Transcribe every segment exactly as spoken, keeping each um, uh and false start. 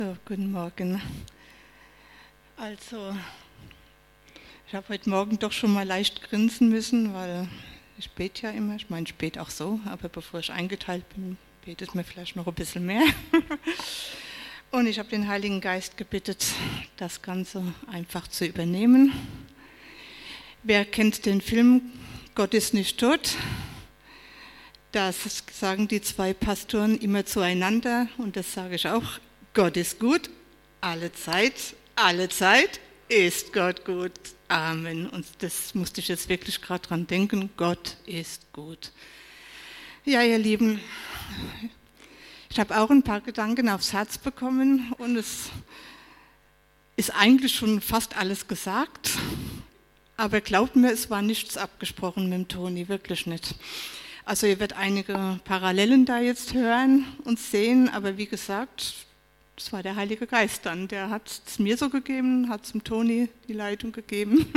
So, guten Morgen. Also, ich habe heute Morgen doch schon mal leicht grinsen müssen, weil ich bete ja immer. Ich meine, ich bete auch so, aber bevor ich eingeteilt bin, betet mir vielleicht noch ein bisschen mehr. Und ich habe den Heiligen Geist gebeten, das Ganze einfach zu übernehmen. Wer kennt den Film Gott ist nicht tot? Das sagen die zwei Pastoren immer zueinander und das sage ich auch. Gott ist gut, alle Zeit, alle Zeit ist Gott gut. Amen. Und das musste ich jetzt wirklich gerade dran denken. Gott ist gut. Ja, ihr Lieben, ich habe auch ein paar Gedanken aufs Herz bekommen und es ist eigentlich schon fast alles gesagt. Aber glaubt mir, es war nichts abgesprochen mit dem Toni, wirklich nicht. Also ihr werdet einige Parallelen da jetzt hören und sehen, aber wie gesagt, das war der Heilige Geist dann. Der hat es mir so gegeben, hat es dem Toni die Leitung gegeben.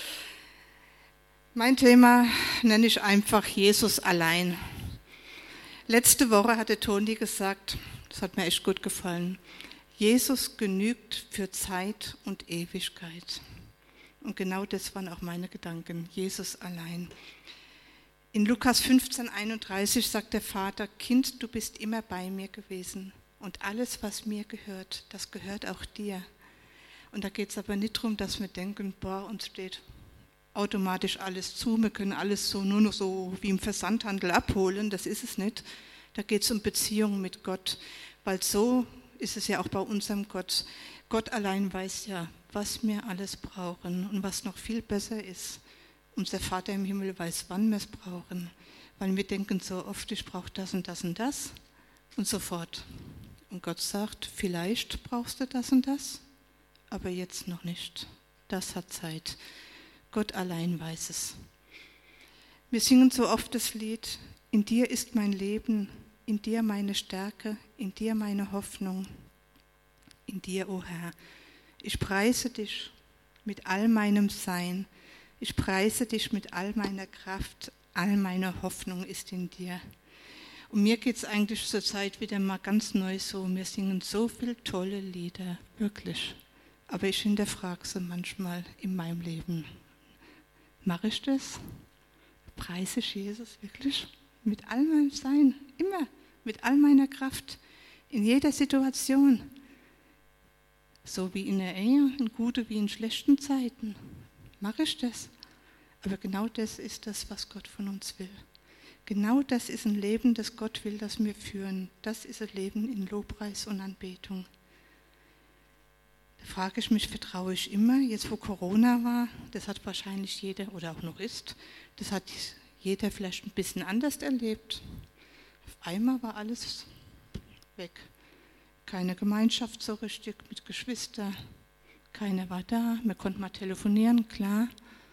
Mein Thema nenne ich einfach Jesus allein. Letzte Woche hat der Toni gesagt, das hat mir echt gut gefallen, Jesus genügt für Zeit und Ewigkeit. Und genau das waren auch meine Gedanken, Jesus allein. In Lukas fünfzehn einunddreißig sagt der Vater, Kind, du bist immer bei mir gewesen. Und alles, was mir gehört, das gehört auch dir. Und da geht es aber nicht darum, dass wir denken, boah, uns steht automatisch alles zu, wir können alles so nur noch so wie im Versandhandel abholen, das ist es nicht. Da geht es um Beziehung mit Gott, weil so ist es ja auch bei unserem Gott. Gott allein weiß ja, was wir alles brauchen und was noch viel besser ist. Unser Vater im Himmel weiß, wann wir es brauchen, weil wir denken so oft, ich brauche das und das und das und sofort. Und Gott sagt, vielleicht brauchst du das und das, aber jetzt noch nicht. Das hat Zeit. Gott allein weiß es. Wir singen so oft das Lied, in dir ist mein Leben, in dir meine Stärke, in dir meine Hoffnung, in dir, o Herr. Ich preise dich mit all meinem Sein, ich preise dich mit all meiner Kraft, all meine Hoffnung ist in dir. Und mir geht es eigentlich zur Zeit wieder mal ganz neu so. Wir singen so viele tolle Lieder, wirklich. Aber ich hinterfrage sie manchmal in meinem Leben. Mache ich das? Preise ich Jesus wirklich? Mit all meinem Sein, immer, mit all meiner Kraft, in jeder Situation. So wie in der Ehe, in guten wie in schlechten Zeiten. Mache ich das? Aber genau das ist das, was Gott von uns will. Genau das ist ein Leben, das Gott will, das wir führen. Das ist ein Leben in Lobpreis und Anbetung. Da frage ich mich, vertraue ich immer, jetzt wo Corona war, das hat wahrscheinlich jeder oder auch noch ist, das hat jeder vielleicht ein bisschen anders erlebt. Auf einmal war alles weg. Keine Gemeinschaft so richtig mit Geschwistern, keiner war da, wir konnten mal telefonieren, klar.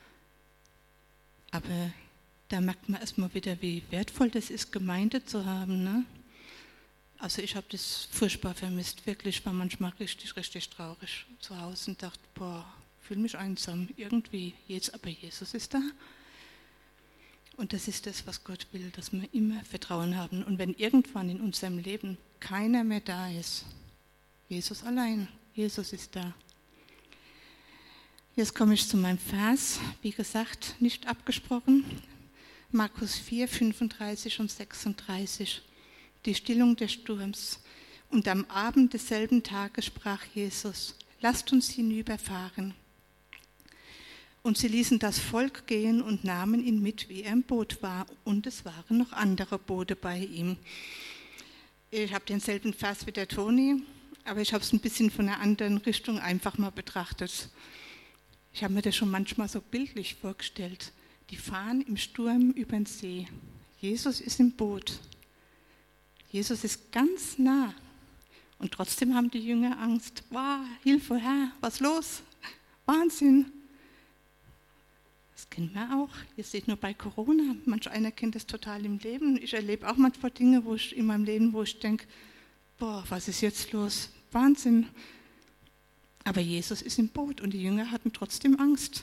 Aber da merkt man erstmal wieder, wie wertvoll das ist, Gemeinde zu haben. Ne? Also ich habe das furchtbar vermisst, wirklich, war manchmal richtig, richtig traurig zu Hause und dachte, boah, ich fühle mich einsam, irgendwie, jetzt, aber Jesus ist da. Und das ist das, was Gott will, dass wir immer Vertrauen haben. Und wenn irgendwann in unserem Leben keiner mehr da ist, Jesus allein, Jesus ist da. Jetzt komme ich zu meinem Vers, wie gesagt, nicht abgesprochen. Markus vier, fünfunddreißig und sechsunddreißig. Die Stillung des Sturms. Und am Abend desselben Tages sprach Jesus, lasst uns hinüberfahren. Und sie ließen das Volk gehen und nahmen ihn mit, wie er im Boot war. Und es waren noch andere Boote bei ihm. Ich habe denselben Vers wie der Toni, aber ich habe es ein bisschen von einer anderen Richtung einfach mal betrachtet. Ich habe mir das schon manchmal so bildlich vorgestellt. Die fahren im Sturm über den See. Jesus ist im Boot. Jesus ist ganz nah. Und trotzdem haben die Jünger Angst. Wow, Hilfe, Herr, was los? Wahnsinn. Das kennen wir auch. Ihr seht nur bei Corona. Manch einer kennt das total im Leben. Ich erlebe auch manchmal Dinge wo ich, in meinem Leben, wo ich denke, boah, was ist jetzt los? Wahnsinn. Aber Jesus ist im Boot und die Jünger hatten trotzdem Angst.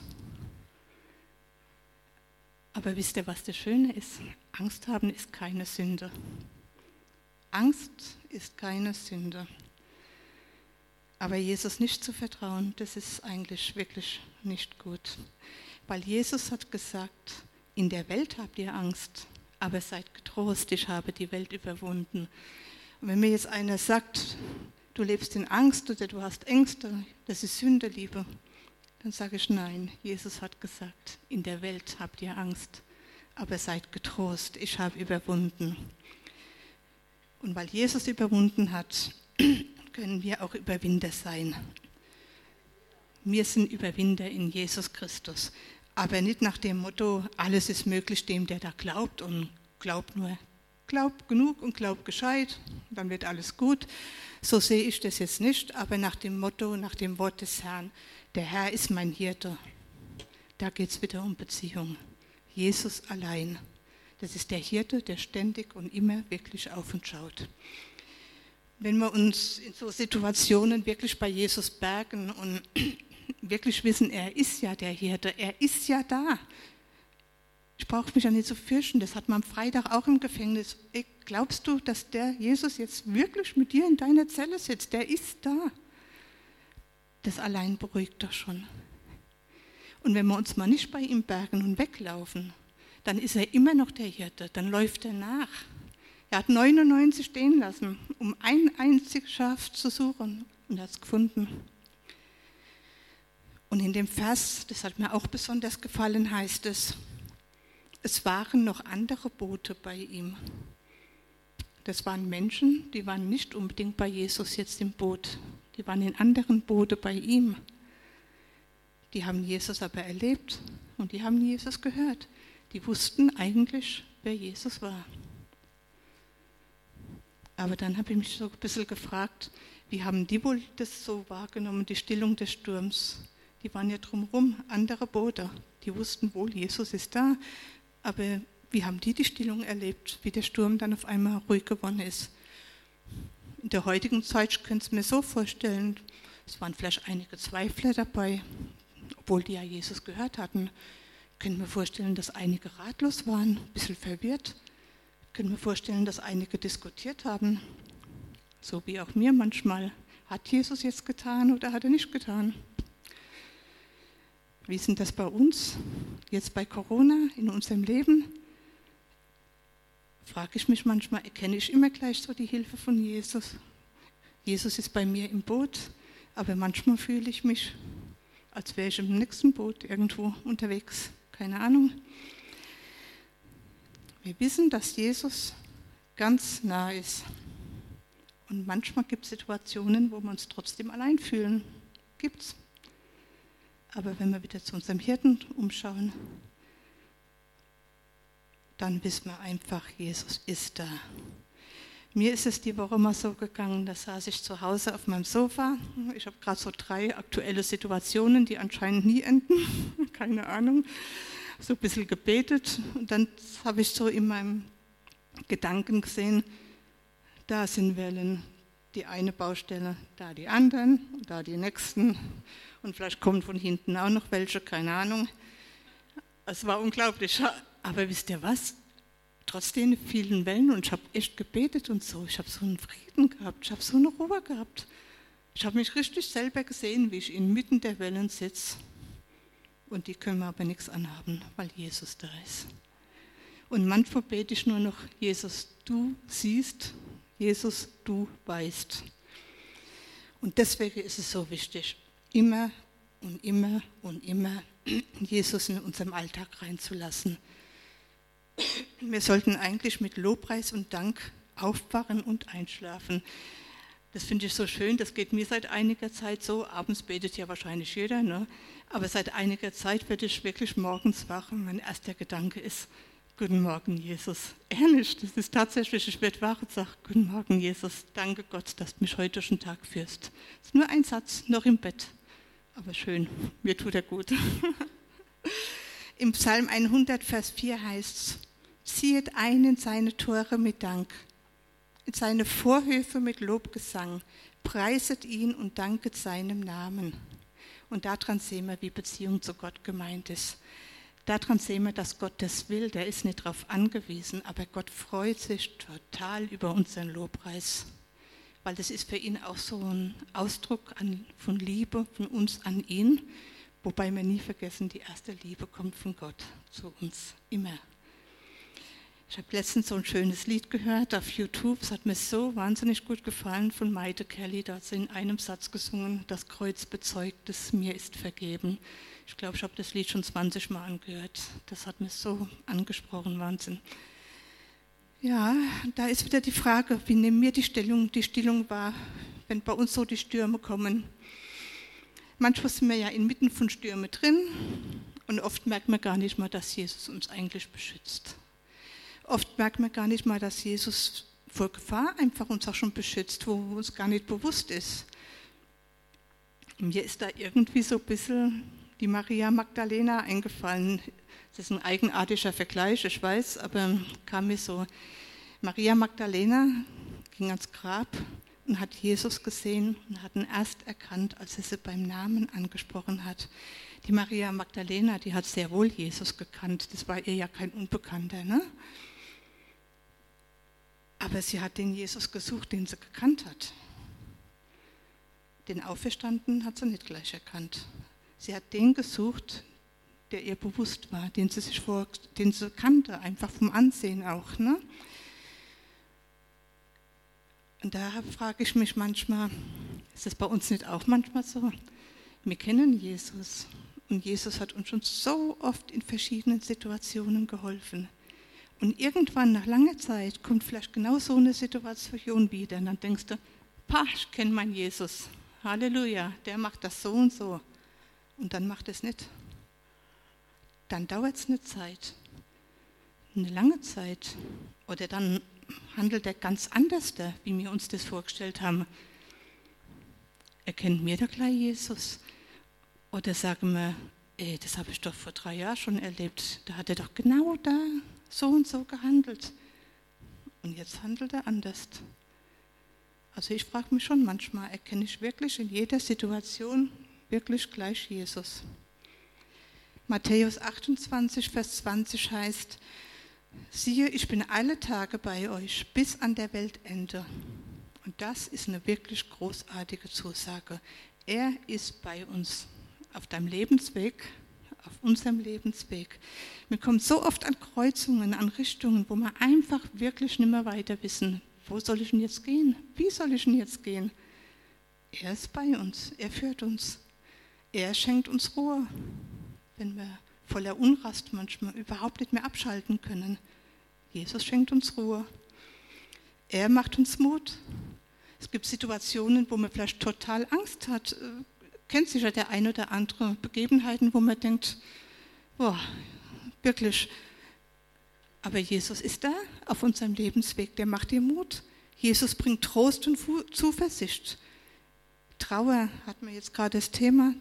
Aber wisst ihr, was das Schöne ist? Angst haben ist keine Sünde. Angst ist keine Sünde. Aber Jesus nicht zu vertrauen, das ist eigentlich wirklich nicht gut. Weil Jesus hat gesagt, in der Welt habt ihr Angst, aber seid getrost, ich habe die Welt überwunden. Und wenn mir jetzt einer sagt, du lebst in Angst oder du hast Ängste, das ist Sünde, Liebe, dann sage ich nein. Jesus hat gesagt, in der Welt habt ihr Angst, aber seid getrost, ich habe überwunden. Und weil Jesus überwunden hat, können wir auch Überwinder sein. Wir sind Überwinder in Jesus Christus. Aber nicht nach dem Motto, alles ist möglich dem, der da glaubt und glaubt nur. Glaubt genug und glaubt gescheit, dann wird alles gut. So sehe ich das jetzt nicht, aber nach dem Motto, nach dem Wort des Herrn, der Herr ist mein Hirte. Da geht es wieder um Beziehung. Jesus allein. Das ist der Hirte, der ständig und immer wirklich auf uns schaut. Wenn wir uns in so Situationen wirklich bei Jesus bergen und wirklich wissen, er ist ja der Hirte, er ist ja da. Ich brauche mich ja nicht zu fürchten, das hat man am Freitag auch im Gefängnis. Ey, glaubst du, dass der Jesus jetzt wirklich mit dir in deiner Zelle sitzt? Der ist da. Das allein beruhigt doch schon. Und wenn wir uns mal nicht bei ihm bergen und weglaufen, dann ist er immer noch der Hirte, dann läuft er nach. Er hat neunundneunzig stehen lassen, um ein einziges Schaf zu suchen und er hat es gefunden. Und in dem Vers, das hat mir auch besonders gefallen, heißt es, es waren noch andere Boote bei ihm. Das waren Menschen, die waren nicht unbedingt bei Jesus jetzt im Boot, die waren in anderen Booten bei ihm. Die haben Jesus aber erlebt und die haben Jesus gehört. Die wussten eigentlich, wer Jesus war. Aber dann habe ich mich so ein bisschen gefragt, wie haben die wohl das so wahrgenommen, die Stillung des Sturms? Die waren ja drumherum, andere Boote, die wussten wohl, Jesus ist da, aber wie haben die die Stillung erlebt, wie der Sturm dann auf einmal ruhig geworden ist? In der heutigen Zeit, ich könnte es mir so vorstellen, es waren vielleicht einige Zweifler dabei, obwohl die ja Jesus gehört hatten. Ich könnte mir vorstellen, dass einige ratlos waren, ein bisschen verwirrt. Ich könnte mir vorstellen, dass einige diskutiert haben, so wie auch mir manchmal. Hat Jesus jetzt getan oder hat er nicht getan? Wie ist denn das bei uns, jetzt bei Corona, in unserem Leben? Frage ich mich manchmal, erkenne ich immer gleich so die Hilfe von Jesus? Jesus ist bei mir im Boot, aber manchmal fühle ich mich, als wäre ich im nächsten Boot irgendwo unterwegs. Keine Ahnung. Wir wissen, dass Jesus ganz nah ist. Und manchmal gibt es Situationen, wo wir uns trotzdem allein fühlen. Gibt's. Aber wenn wir wieder zu unserem Hirten umschauen, dann wissen wir einfach, Jesus ist da. Mir ist es die Woche mal so gegangen, da saß ich zu Hause auf meinem Sofa. Ich habe gerade so drei aktuelle Situationen, die anscheinend nie enden. Keine Ahnung. So ein bisschen gebetet. Und dann habe ich so in meinem Gedanken gesehen, da sind Wellen, die eine Baustelle, da die anderen, da die nächsten. Und vielleicht kommen von hinten auch noch welche, keine Ahnung. Es war unglaublich. Aber wisst ihr was? Trotz den vielen Wellen, und ich habe echt gebetet und so, ich habe so einen Frieden gehabt, ich habe so eine Ruhe gehabt. Ich habe mich richtig selber gesehen, wie ich inmitten der Wellen sitze. Und die können mir aber nichts anhaben, weil Jesus da ist. Und manchmal bete ich nur noch, Jesus, du siehst, Jesus, du weißt. Und deswegen ist es so wichtig, immer und immer und immer Jesus in unserem Alltag reinzulassen. Wir sollten eigentlich mit Lobpreis und Dank aufwachen und einschlafen. Das finde ich so schön, das geht mir seit einiger Zeit so. Abends betet ja wahrscheinlich jeder, ne? Aber seit einiger Zeit werde ich wirklich morgens wach und mein erster Gedanke ist, guten Morgen, Jesus. Ehrlich, das ist tatsächlich, ich werde wach und sage, guten Morgen, Jesus. Danke Gott, dass du mich heute durch den Tag führst. Das ist nur ein Satz, noch im Bett. Aber schön, mir tut er gut. Im Psalm hundert, Vers vier heißt es, ziehet ein in seine Tore mit Dank, in seine Vorhöfe mit Lobgesang, preiset ihn und danket seinem Namen. Und daran sehen wir, wie Beziehung zu Gott gemeint ist. Daran sehen wir, dass Gott das will, der ist nicht darauf angewiesen, aber Gott freut sich total über unseren Lobpreis. weil das ist für ihn auch so ein Ausdruck an, von Liebe von uns an ihn, wobei wir nie vergessen, die erste Liebe kommt von Gott zu uns, immer. Ich habe letztens so ein schönes Lied gehört auf YouTube, es hat mir so wahnsinnig gut gefallen, von Maite Kelly, da hat sie in einem Satz gesungen, das Kreuz bezeugt es, mir ist vergeben. Ich glaube, ich habe das Lied schon zwanzig Mal angehört, das hat mir so angesprochen, Wahnsinn. Ja, da ist wieder die Frage, wie nehmen wir die Stellung, die Stellung wahr, wenn bei uns so die Stürme kommen. Manchmal sind wir ja inmitten von Stürmen drin und oft merkt man gar nicht mal, dass Jesus uns eigentlich beschützt. Oft merkt man gar nicht mal, dass Jesus vor Gefahr einfach uns auch schon beschützt, wo uns gar nicht bewusst ist. Und mir ist da irgendwie so ein bisschen die Maria Magdalena eingefallen. Das ist ein eigenartiger Vergleich, ich weiß, aber kam mir so. Maria Magdalena ging ans Grab und hat Jesus gesehen und hat ihn erst erkannt, als er sie beim Namen angesprochen hat. Die Maria Magdalena, die hat sehr wohl Jesus gekannt, das war ihr ja kein Unbekannter, ne? Aber sie hat den Jesus gesucht, den sie gekannt hat. Den Auferstandenen hat sie nicht gleich erkannt. Sie hat den gesucht, der ihr bewusst war, den sie sich vor, den sie kannte, einfach vom Ansehen auch, ne? Und da frage ich mich manchmal, ist das bei uns nicht auch manchmal so? Wir kennen Jesus und Jesus hat uns schon so oft in verschiedenen Situationen geholfen. Und irgendwann, nach langer Zeit, kommt vielleicht genau so eine Situation wieder. Und dann denkst du, pah, ich kenne meinen Jesus. Halleluja, der macht das so und so. Und dann macht es nicht. Dann dauert es eine Zeit, eine lange Zeit. Oder dann handelt er ganz anders, wie wir uns das vorgestellt haben. Erkennt mir da gleich Jesus? Oder sagen wir, ey, das habe ich doch vor drei Jahren schon erlebt. Da hat er doch genau da so und so gehandelt. Und jetzt handelt er anders. Also ich frage mich schon manchmal, erkenne ich wirklich in jeder Situation wirklich gleich Jesus? Matthäus achtundzwanzig, Vers zwanzig heißt, siehe, ich bin alle Tage bei euch bis an der Weltende. Und das ist eine wirklich großartige Zusage. Er ist bei uns auf deinem Lebensweg, auf unserem Lebensweg. Wir kommen so oft an Kreuzungen, an Richtungen, wo wir einfach wirklich nicht mehr weiter wissen, wo soll ich denn jetzt gehen? Wie soll ich denn jetzt gehen? Er ist bei uns, er führt uns. Er schenkt uns Ruhe, wenn wir voller Unrast manchmal überhaupt nicht mehr abschalten können. Jesus schenkt uns Ruhe. Er macht uns Mut. Es gibt Situationen, wo man vielleicht total Angst hat. Kennt sicher der ein oder andere Begebenheiten, wo man denkt, boah, wirklich. Aber Jesus ist da auf unserem Lebensweg, der macht dir Mut. Jesus bringt Trost und Zuversicht. Trauer hatten wir jetzt gerade das Thema.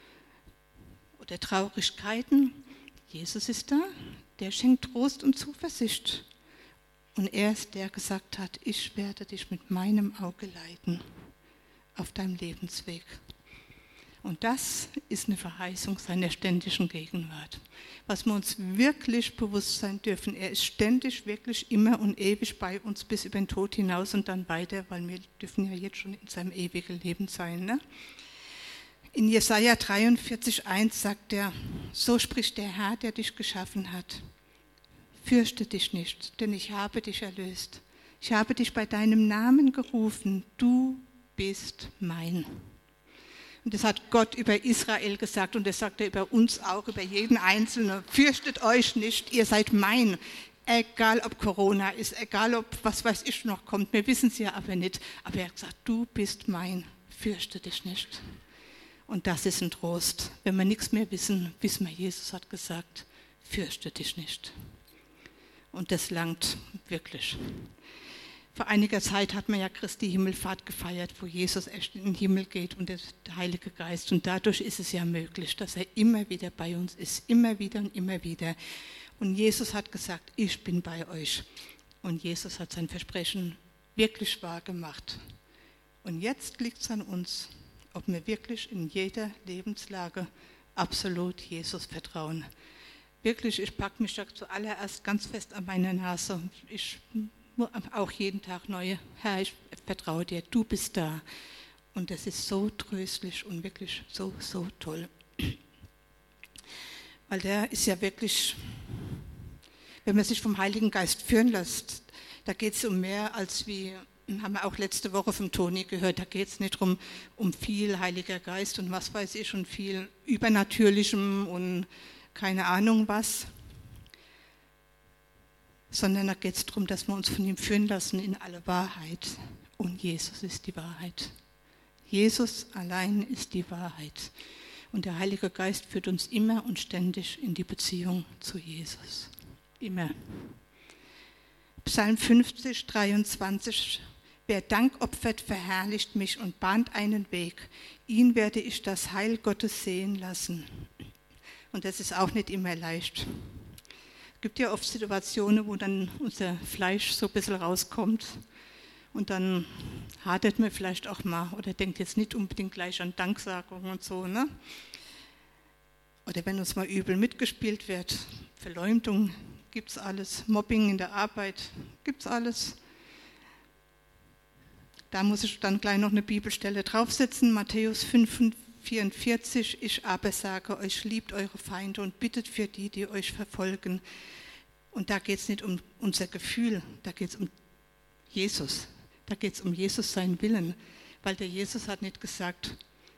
Oder Traurigkeiten. Jesus ist da, der schenkt Trost und Zuversicht. Und er ist der, der gesagt hat, ich werde dich mit meinem Auge leiten auf deinem Lebensweg. Und das ist eine Verheißung seiner ständigen Gegenwart. Was wir uns wirklich bewusst sein dürfen, er ist ständig, wirklich immer und ewig bei uns bis über den Tod hinaus und dann weiter, weil wir dürfen ja jetzt schon in seinem ewigen Leben sein, ne? In Jesaja dreiundvierzig, eins sagt er, so spricht der Herr, der dich geschaffen hat. Fürchte dich nicht, denn ich habe dich erlöst. Ich habe dich bei deinem Namen gerufen, du bist mein. Und das hat Gott über Israel gesagt und das sagt er über uns auch, über jeden Einzelnen. Fürchtet euch nicht, ihr seid mein. Egal ob Corona ist, egal ob was weiß ich noch kommt, wir wissen es ja aber nicht. Aber er hat gesagt, du bist mein, fürchte dich nicht. Und das ist ein Trost. Wenn wir nichts mehr wissen, wissen wir, Jesus hat gesagt, fürchte dich nicht. Und das langt wirklich. Vor einiger Zeit hat man ja Christi Himmelfahrt gefeiert, wo Jesus echt in den Himmel geht und der Heilige Geist. Und dadurch ist es ja möglich, dass er immer wieder bei uns ist, immer wieder und immer wieder. Und Jesus hat gesagt, ich bin bei euch. Und Jesus hat sein Versprechen wirklich wahr gemacht. Und jetzt liegt es an uns, ob wir wirklich in jeder Lebenslage absolut Jesus vertrauen. Wirklich, ich packe mich da zuallererst ganz fest an meine Nase. Ich auch jeden Tag neu, Herr, ich vertraue dir, du bist da. Und das ist so tröstlich und wirklich so, so toll. Weil der ist ja wirklich, wenn man sich vom Heiligen Geist führen lässt, da geht es um mehr als wie, haben wir auch letzte Woche vom Toni gehört, da geht es nicht darum, um viel Heiliger Geist und was weiß ich und viel Übernatürlichem und keine Ahnung was, sondern da geht es darum, dass wir uns von ihm führen lassen in alle Wahrheit. Und Jesus ist die Wahrheit. Jesus allein ist die Wahrheit. Und der Heilige Geist führt uns immer und ständig in die Beziehung zu Jesus. Immer. Psalm fünfzig, dreiundzwanzig. Wer Dank opfert, verherrlicht mich und bahnt einen Weg. Ihn werde ich das Heil Gottes sehen lassen. Und das ist auch nicht immer leicht. Es gibt ja oft Situationen, wo dann unser Fleisch so ein bisschen rauskommt. Und dann hadert man vielleicht auch mal oder denkt jetzt nicht unbedingt gleich an Danksagung und so, ne? Oder wenn uns mal übel mitgespielt wird, Verleumdung gibt es alles, Mobbing in der Arbeit gibt es alles. Da muss ich dann gleich noch eine Bibelstelle draufsetzen, Matthäus fünf, vierundvierzig. Ich aber sage euch, liebt eure Feinde und bittet für die, die euch verfolgen. Und da geht es nicht um unser Gefühl, da geht es um Jesus. Da geht es um Jesus, seinen Willen, weil der Jesus hat nicht gesagt,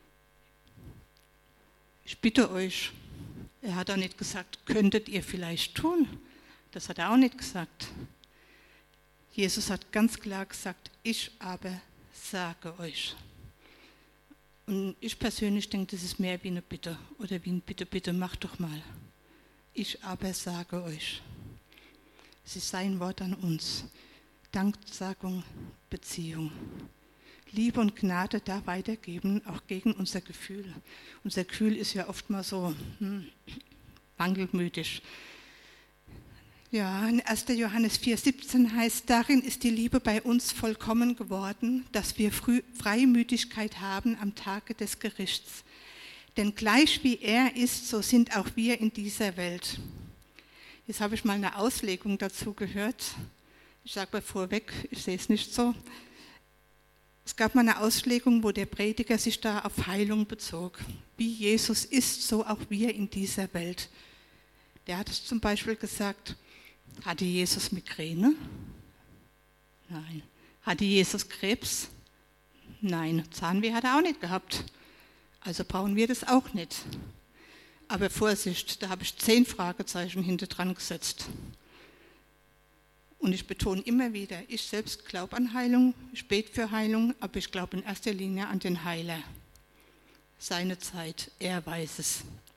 ich bitte euch. Er hat auch nicht gesagt, könntet ihr vielleicht tun. Das hat er auch nicht gesagt. Jesus hat ganz klar gesagt, ich aber sage euch. Und ich persönlich denke, das ist mehr wie eine Bitte oder wie ein Bitte, bitte, mach doch mal. Ich aber sage euch. Es ist sein Wort an uns. Danksagung, Beziehung. Liebe und Gnade da weitergeben, auch gegen unser Gefühl. Unser Gefühl ist ja oft mal so hm, wankelmütig. Ja, in erster Johannes vier, siebzehn heißt, darin ist die Liebe bei uns vollkommen geworden, dass wir Freimütigkeit haben am Tage des Gerichts. Denn gleich wie er ist, so sind auch wir in dieser Welt. Jetzt habe ich mal eine Auslegung dazu gehört. Ich sage mal vorweg, ich sehe es nicht so. Es gab mal eine Auslegung, wo der Prediger sich da auf Heilung bezog. Wie Jesus ist, so auch wir in dieser Welt. Der hat es zum Beispiel gesagt, hatte Jesus Migräne? Nein. Hatte Jesus Krebs? Nein. Zahnweh hat er auch nicht gehabt. Also brauchen wir das auch nicht. Aber Vorsicht, da habe ich zehn Fragezeichen hinter dran gesetzt. Und ich betone immer wieder, ich selbst glaube an Heilung, ich bete für Heilung, aber ich glaube in erster Linie an den Heiler. Seine Zeit, er weiß es.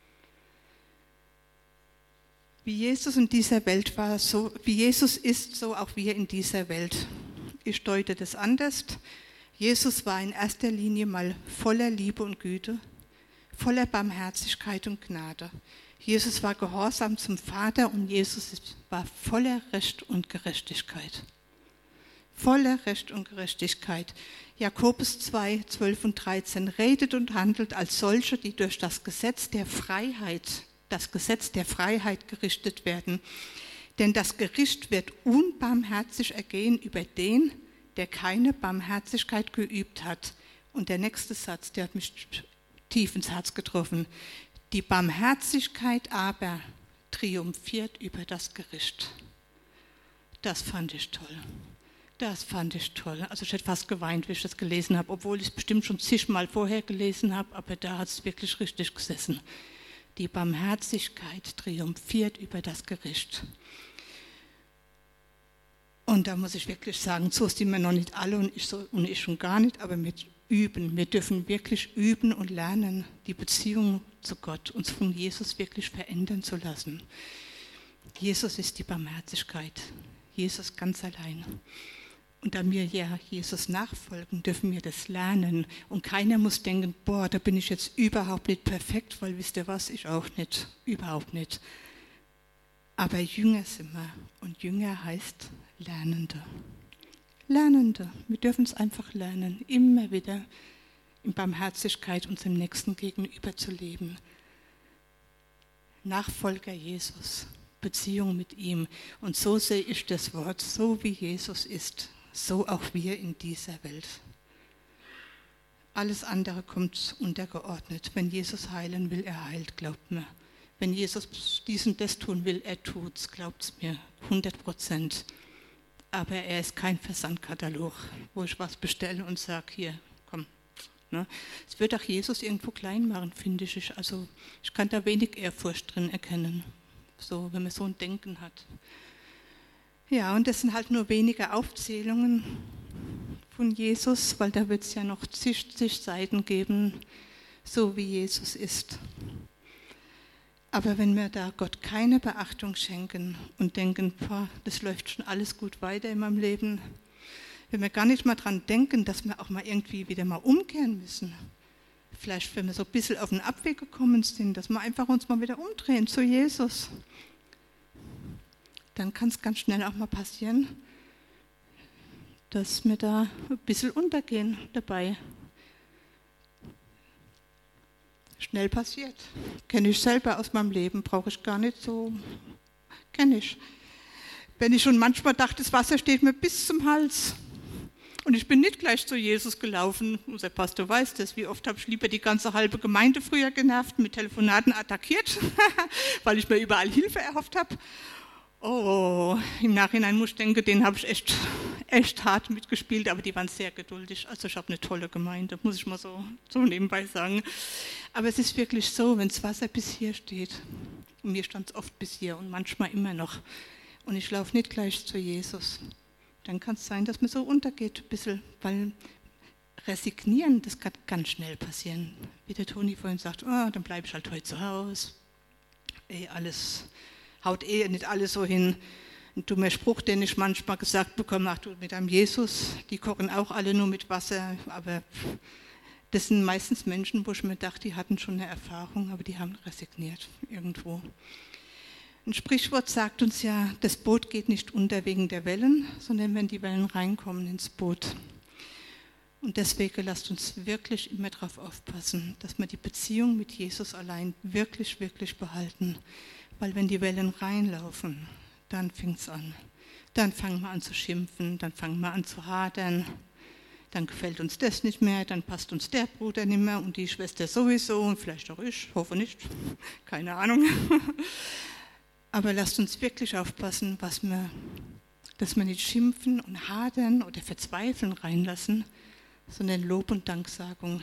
Wie Jesus in dieser Welt war, so wie Jesus ist, so auch wir in dieser Welt. Ich deute das anders. Jesus war in erster Linie mal voller Liebe und Güte, voller Barmherzigkeit und Gnade. Jesus war gehorsam zum Vater und Jesus war voller Recht und Gerechtigkeit. Voller Recht und Gerechtigkeit. Jakobus zwei, zwölf und dreizehn. Redet und handelt als solche, die durch das Gesetz der Freiheit, das Gesetz der Freiheit gerichtet werden. Denn das Gericht wird unbarmherzig ergehen über den, der keine Barmherzigkeit geübt hat. Und der nächste Satz, der hat mich tief ins Herz getroffen. Die Barmherzigkeit aber triumphiert über das Gericht. Das fand ich toll. Das fand ich toll. Also ich hätte fast geweint, wie ich das gelesen habe, obwohl ich es bestimmt schon zigmal vorher gelesen habe, aber da hat es wirklich richtig gesessen. Die Barmherzigkeit triumphiert über das Gericht. Und da muss ich wirklich sagen, so sind wir noch nicht alle und ich, so, und ich schon gar nicht, aber mit üben. Wir dürfen wirklich üben und lernen, die Beziehung zu Gott, uns von Jesus wirklich verändern zu lassen. Jesus ist die Barmherzigkeit. Jesus ganz allein. Und da wir ja Jesus nachfolgen, dürfen wir das lernen. Und keiner muss denken, boah, da bin ich jetzt überhaupt nicht perfekt, weil wisst ihr was, ich auch nicht, überhaupt nicht. Aber Jünger sind wir. Und Jünger heißt Lernende. Lernende. Wir dürfen es einfach lernen, immer wieder in Barmherzigkeit unserem Nächsten gegenüber zu leben. Nachfolger Jesus, Beziehung mit ihm. Und so sehe ich das Wort, so wie Jesus ist, so auch wir in dieser Welt. Alles andere kommt untergeordnet. Wenn Jesus heilen will, er heilt, glaubt mir. Wenn Jesus dies und das tun will, er tut's, glaubt's mir, hundert Prozent. Aber er ist kein Versandkatalog, wo ich was bestelle und sage, hier, komm. Ne? Es wird auch Jesus irgendwo klein machen, finde ich. Also ich kann da wenig Ehrfurcht drin erkennen, so, wenn man so ein Denken hat. Ja, und das sind halt nur wenige Aufzählungen von Jesus, weil da wird es ja noch zig, zig Seiten geben, so wie Jesus ist. Aber wenn wir da Gott keine Beachtung schenken und denken, boah, das läuft schon alles gut weiter in meinem Leben, wenn wir gar nicht mal dran denken, dass wir auch mal irgendwie wieder mal umkehren müssen, vielleicht wenn wir so ein bisschen auf den Abweg gekommen sind, dass wir einfach uns mal wieder umdrehen zu Jesus, dann kann es ganz schnell auch mal passieren, dass wir da ein bisschen untergehen dabei. Schnell passiert. Kenne ich selber aus meinem Leben, brauche ich gar nicht so, kenne ich. Wenn ich schon manchmal dachte, das Wasser steht mir bis zum Hals und ich bin nicht gleich zu Jesus gelaufen, unser Pastor weiß das, wie oft habe ich lieber die ganze halbe Gemeinde früher genervt, mit Telefonaten attackiert, weil ich mir überall Hilfe erhofft habe. Oh, im Nachhinein muss ich denken, den habe ich echt, echt hart mitgespielt, aber die waren sehr geduldig. Also ich habe eine tolle Gemeinde, muss ich mal so, so nebenbei sagen. Aber es ist wirklich so, wenn das Wasser bis hier steht, und mir stand es oft bis hier und manchmal immer noch, und ich laufe nicht gleich zu Jesus, dann kann es sein, dass man so untergeht ein bisschen, weil resignieren, das kann ganz schnell passieren. Wie der Toni vorhin sagt, oh, dann bleibe ich halt heute zu Hause, eh alles... haut eh nicht alles so hin. Ein dummer Spruch, den ich manchmal gesagt bekomme, ach du, mit einem Jesus, die kochen auch alle nur mit Wasser, aber das sind meistens Menschen, wo ich mir dachte, die hatten schon eine Erfahrung, aber die haben resigniert irgendwo. Ein Sprichwort sagt uns ja, das Boot geht nicht unter wegen der Wellen, sondern wenn die Wellen reinkommen ins Boot. Und deswegen lasst uns wirklich immer darauf aufpassen, dass wir die Beziehung mit Jesus allein wirklich, wirklich behalten. Weil wenn die Wellen reinlaufen, dann fängt es an. Dann fangen wir an zu schimpfen, dann fangen wir an zu hadern. Dann gefällt uns das nicht mehr, dann passt uns der Bruder nicht mehr und die Schwester sowieso und vielleicht auch ich, hoffe nicht, keine Ahnung. Aber lasst uns wirklich aufpassen, was wir, dass wir nicht schimpfen und hadern oder verzweifeln reinlassen, sondern Lob und Danksagung.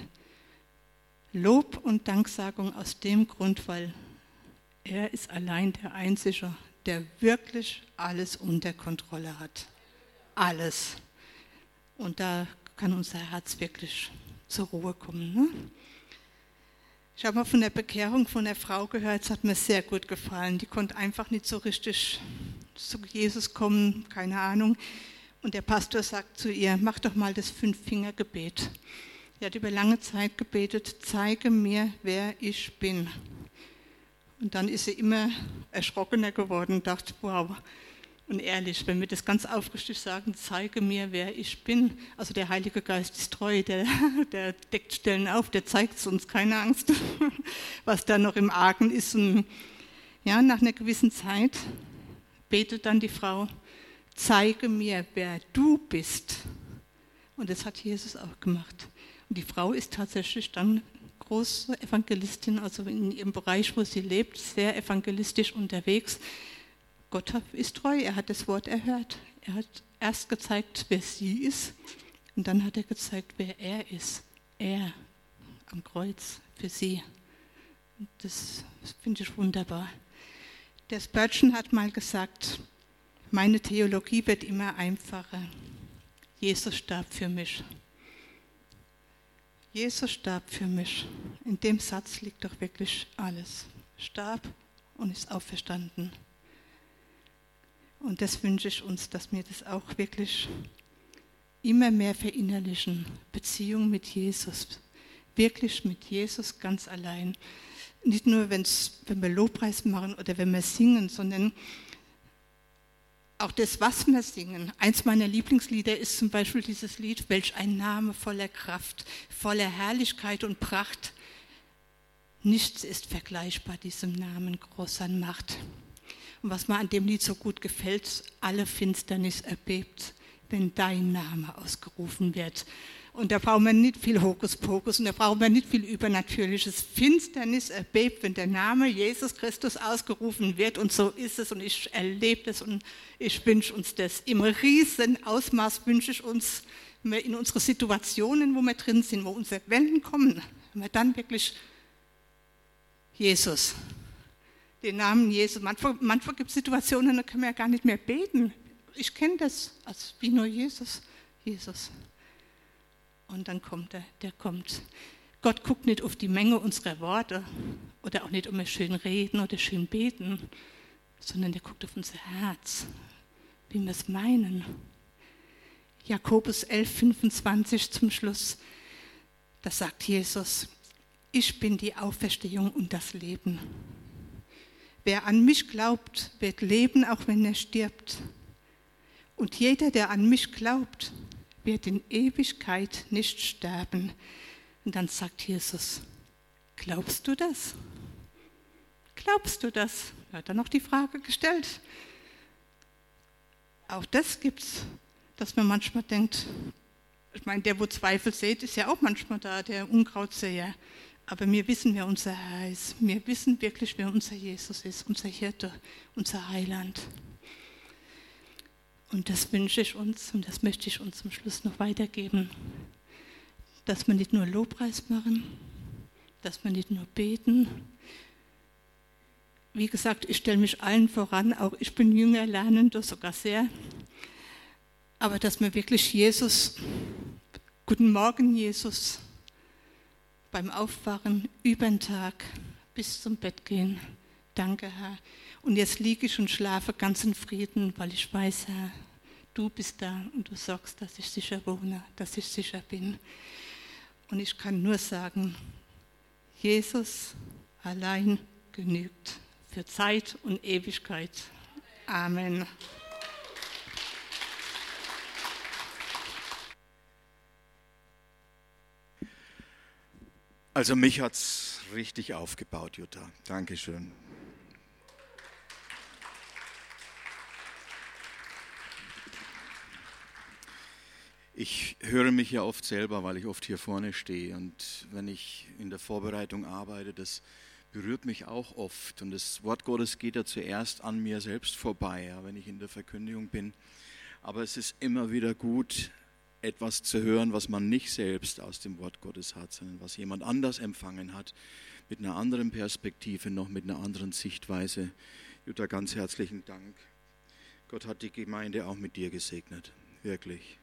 Lob und Danksagung aus dem Grund, weil er ist allein der Einzige, der wirklich alles unter Kontrolle hat. Alles. Und da kann unser Herz wirklich zur Ruhe kommen. Ne? Ich habe mal von der Bekehrung von der Frau gehört, es hat mir sehr gut gefallen. Die konnte einfach nicht so richtig zu Jesus kommen, keine Ahnung. Und der Pastor sagt zu ihr, mach doch mal das Fünf-Finger-Gebet. Sie hat über lange Zeit gebetet, zeige mir, wer ich bin. Und dann ist sie immer erschrockener geworden und dachte, wow, und ehrlich, wenn wir das ganz aufrichtig sagen, zeige mir, wer ich bin. Also der Heilige Geist ist treu, der, der deckt Stellen auf, der zeigt es uns, keine Angst, was da noch im Argen ist. Und ja, nach einer gewissen Zeit betet dann die Frau, zeige mir, wer du bist. Und das hat Jesus auch gemacht. Und die Frau ist tatsächlich dann große Evangelistin, also in ihrem Bereich, wo sie lebt, sehr evangelistisch unterwegs. Gott ist treu, er hat das Wort erhört. Er hat erst gezeigt, wer sie ist und dann hat er gezeigt, wer er ist. Er am Kreuz für sie. Und das, das finde ich wunderbar. Der Spurgeon hat mal gesagt, meine Theologie wird immer einfacher. Jesus starb für mich. Jesus starb für mich. In dem Satz liegt doch wirklich alles. Starb und ist auferstanden. Und das wünsche ich uns, dass wir das auch wirklich immer mehr verinnerlichen. Beziehung mit Jesus. Wirklich mit Jesus ganz allein. Nicht nur, wenn's, wenn wir Lobpreis machen oder wenn wir singen, sondern auch das, was wir singen. Eins meiner Lieblingslieder ist zum Beispiel dieses Lied, welch ein Name voller Kraft, voller Herrlichkeit und Pracht. Nichts ist vergleichbar diesem Namen großer Macht. Und was mir an dem Lied so gut gefällt, alle Finsternis erbebt, wenn dein Name ausgerufen wird. Und da brauchen wir nicht viel Hokuspokus und da brauchen wir nicht viel Übernatürliches. Finsternis erbebt, wenn der Name Jesus Christus ausgerufen wird. Und so ist es und ich erlebe das und ich wünsche uns das. Im riesen Ausmaß wünsche ich uns, wenn wir in unsere Situationen, wo wir drin sind, wo unsere Wellen kommen, wenn wir dann wirklich Jesus, den Namen Jesus, manchmal, manchmal gibt es Situationen, da können wir ja gar nicht mehr beten. Ich kenne das, also wie nur Jesus, Jesus. Und dann kommt er, der kommt. Gott guckt nicht auf die Menge unserer Worte oder auch nicht, ob wir schön reden oder schön beten, sondern der guckt auf unser Herz, wie wir es meinen. Jakobus elf, fünfundzwanzig zum Schluss, da sagt Jesus, ich bin die Auferstehung und das Leben. Wer an mich glaubt, wird leben, auch wenn er stirbt. Und jeder, der an mich glaubt, wird in Ewigkeit nicht sterben. Und dann sagt Jesus, glaubst du das? Glaubst du das? Er hat dann noch die Frage gestellt. Auch das gibt's, dass man manchmal denkt, ich meine, der, wo Zweifel sät, ist ja auch manchmal da, der Unkrautsäher. Aber wir wissen, wer unser Herr ist. Wir wissen wirklich, wer unser Jesus ist, unser Hirte, unser Heiland. Und das wünsche ich uns und das möchte ich uns zum Schluss noch weitergeben, dass wir nicht nur Lobpreis machen, dass wir nicht nur beten. Wie gesagt, ich stelle mich allen voran, auch ich bin Jünger, Lernender, sogar sehr. Aber dass wir wirklich Jesus, guten Morgen Jesus, beim Aufwachen, über den Tag, bis zum Bett gehen. Danke, Herr. Und jetzt liege ich und schlafe ganz in Frieden, weil ich weiß, Herr, du bist da und du sorgst, dass ich sicher wohne, dass ich sicher bin. Und ich kann nur sagen, Jesus allein genügt für Zeit und Ewigkeit. Amen. Also mich hat es richtig aufgebaut, Jutta. Dankeschön. Ich höre mich ja oft selber, weil ich oft hier vorne stehe. Und wenn ich in der Vorbereitung arbeite, das berührt mich auch oft. Und das Wort Gottes geht ja zuerst an mir selbst vorbei, ja, wenn ich in der Verkündigung bin. Aber es ist immer wieder gut, etwas zu hören, was man nicht selbst aus dem Wort Gottes hat, sondern was jemand anders empfangen hat, mit einer anderen Perspektive, noch mit einer anderen Sichtweise. Jutta, ganz herzlichen Dank. Gott hat die Gemeinde auch mit dir gesegnet, wirklich.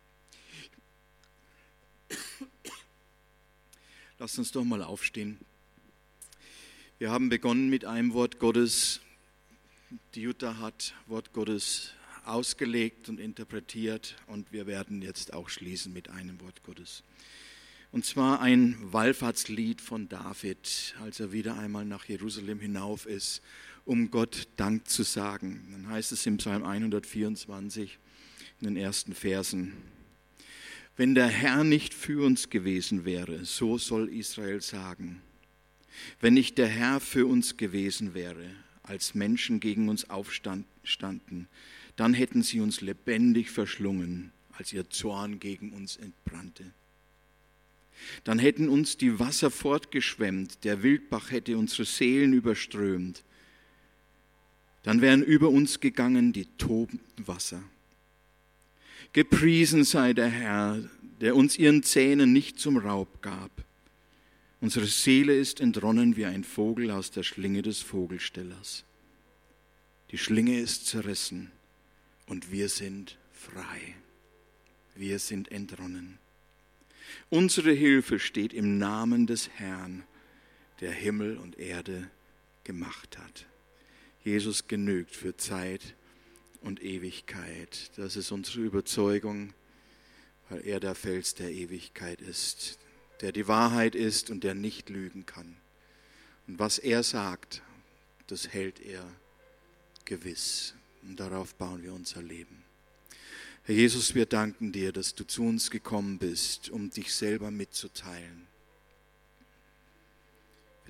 Lasst uns doch mal aufstehen. Wir haben begonnen mit einem Wort Gottes. Die Jutta hat Wort Gottes ausgelegt und interpretiert und wir werden jetzt auch schließen mit einem Wort Gottes. Und zwar ein Wallfahrtslied von David, als er wieder einmal nach Jerusalem hinauf ist, um Gott Dank zu sagen. Dann heißt es im Psalm hundertvierundzwanzig in den ersten Versen: Wenn der Herr nicht für uns gewesen wäre, so soll Israel sagen. Wenn nicht der Herr für uns gewesen wäre, als Menschen gegen uns aufstanden, dann hätten sie uns lebendig verschlungen, als ihr Zorn gegen uns entbrannte. Dann hätten uns die Wasser fortgeschwemmt, der Wildbach hätte unsere Seelen überströmt. Dann wären über uns gegangen die tobenden Wasser. Gepriesen sei der Herr, der uns ihren Zähnen nicht zum Raub gab. Unsere Seele ist entronnen wie ein Vogel aus der Schlinge des Vogelstellers. Die Schlinge ist zerrissen und wir sind frei. Wir sind entronnen. Unsere Hilfe steht im Namen des Herrn, der Himmel und Erde gemacht hat. Jesus genügt für Zeit und Ewigkeit. Das ist unsere Überzeugung, weil er der Fels der Ewigkeit ist, der die Wahrheit ist und der nicht lügen kann. Und was er sagt, das hält er gewiss. Und darauf bauen wir unser Leben. Herr Jesus, wir danken dir, dass du zu uns gekommen bist, um dich selber mitzuteilen. Wir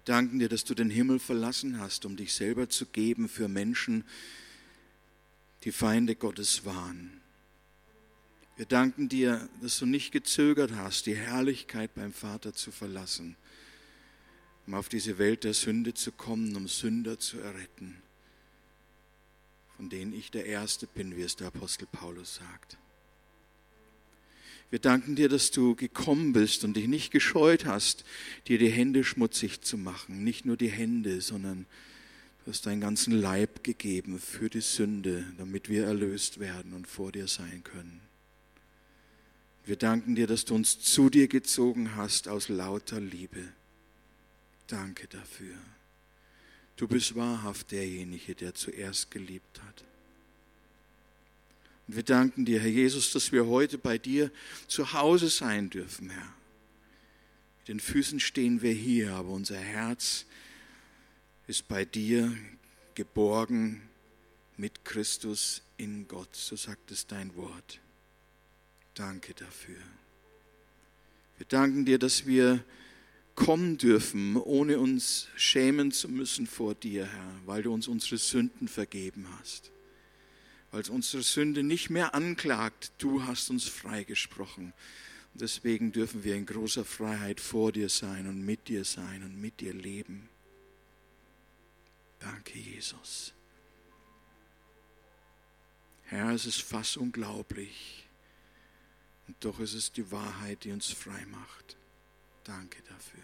Wir danken dir, dass du den Himmel verlassen hast, um dich selber zu geben für Menschen, die Feinde Gottes waren. Wir danken dir, dass du nicht gezögert hast, die Herrlichkeit beim Vater zu verlassen, um auf diese Welt der Sünde zu kommen, um Sünder zu erretten, von denen ich der Erste bin, wie es der Apostel Paulus sagt. Wir danken dir, dass du gekommen bist und dich nicht gescheut hast, dir die Hände schmutzig zu machen. Nicht nur die Hände, sondern du hast deinen ganzen Leib gegeben für die Sünde, damit wir erlöst werden und vor dir sein können. Wir danken dir, dass du uns zu dir gezogen hast aus lauter Liebe. Danke dafür. Du bist wahrhaft derjenige, der zuerst geliebt hat. Und wir danken dir, Herr Jesus, dass wir heute bei dir zu Hause sein dürfen, Herr. Mit den Füßen stehen wir hier, aber unser Herz ist bei dir geborgen mit Christus in Gott. So sagt es dein Wort. Danke dafür. Wir danken dir, dass wir kommen dürfen, ohne uns schämen zu müssen vor dir, Herr, weil du uns unsere Sünden vergeben hast. Weil unsere Sünde nicht mehr anklagt, du hast uns freigesprochen. Und deswegen dürfen wir in großer Freiheit vor dir sein und mit dir sein und mit dir leben. Danke, Jesus. Herr, es ist fast unglaublich. Und doch ist es die Wahrheit, die uns frei macht. Danke dafür.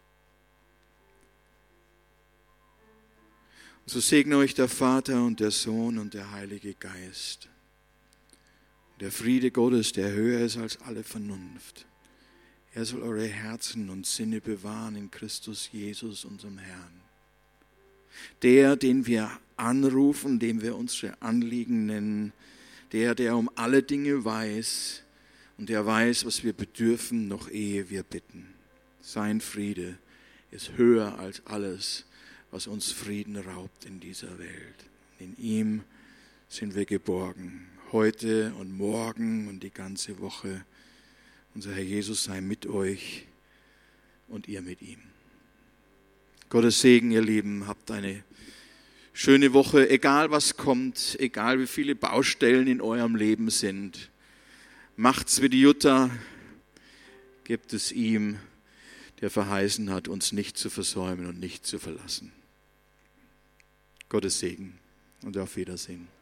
Und so segne euch der Vater und der Sohn und der Heilige Geist. Der Friede Gottes, der höher ist als alle Vernunft. Er soll eure Herzen und Sinne bewahren in Christus Jesus, unserem Herrn. Der, den wir anrufen, dem wir unsere Anliegen nennen, der, der um alle Dinge weiß und der weiß, was wir bedürfen, noch ehe wir bitten. Sein Friede ist höher als alles, was uns Frieden raubt in dieser Welt. In ihm sind wir geborgen, heute und morgen und die ganze Woche. Unser Herr Jesus sei mit euch und ihr mit ihm. Gottes Segen, ihr Lieben, habt eine schöne Woche, egal was kommt, egal wie viele Baustellen in eurem Leben sind. Macht's wie die Jutta, gebt es ihm, der verheißen hat, uns nicht zu versäumen und nicht zu verlassen. Gottes Segen und auf Wiedersehen.